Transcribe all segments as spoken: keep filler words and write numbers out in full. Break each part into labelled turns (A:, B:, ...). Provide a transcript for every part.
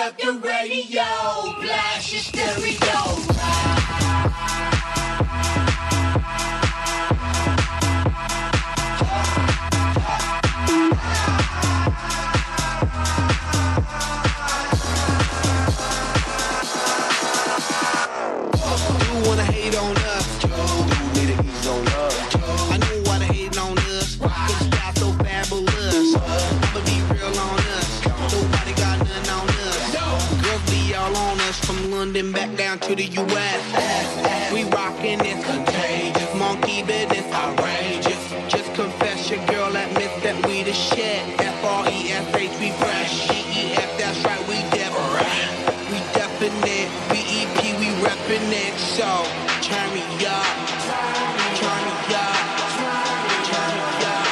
A: up the radio, blast your stereo.
B: You wanna hate on us? You need to ease on up. I know why they hating on us, cause we got so fabulous. I'ma be real on us, nobody got nothing on us. Girls be all on us, from London back down to the U S. We rockin' this contagious, monkey business outrageous. Just confess your girl admits that we the shit. F R E S H, we fresh. G E F, that's right, we different. We definite, B E P, we reppin' it. So, turn me up, turn me up, turn me up.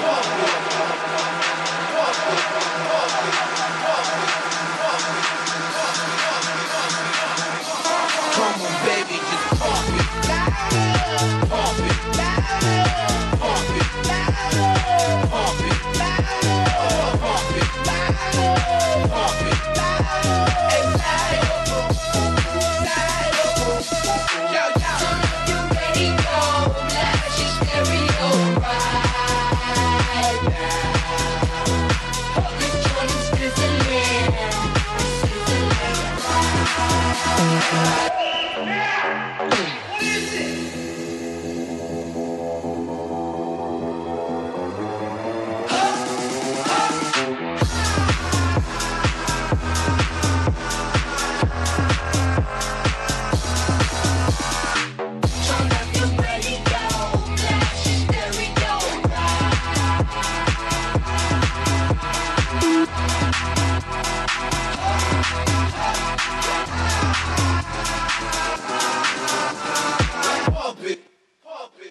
B: Come on, baby, just pump it, pump it, pump it, pump it, pump it, pump it.
A: Yo, yo, turn up your radio, blast your stereo right now. All the joints sizzling, sizzling right.